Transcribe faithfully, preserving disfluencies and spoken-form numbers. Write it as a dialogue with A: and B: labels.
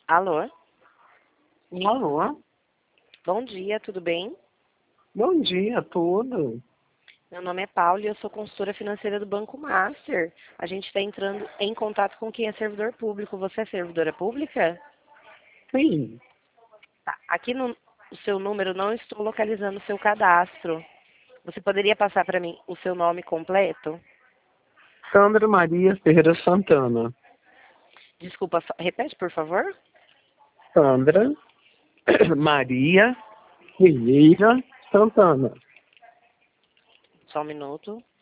A: Alô?
B: Alô?
A: Bom dia, tudo bem?
B: Bom dia, tudo.
A: Meu nome é Paula e eu sou consultora financeira do Banco Master. A gente está entrando em contato com quem é servidor público. Você é servidora pública?
B: Sim,
A: Tá. Aqui no o seu número não estou localizando o seu cadastro. Você poderia passar para mim o seu nome completo?
B: Sandra Maria Ferreira Santana.
A: Desculpa, fa- repete, por favor.
B: Sandra Maria Ferreira Santana.
A: Só um minuto.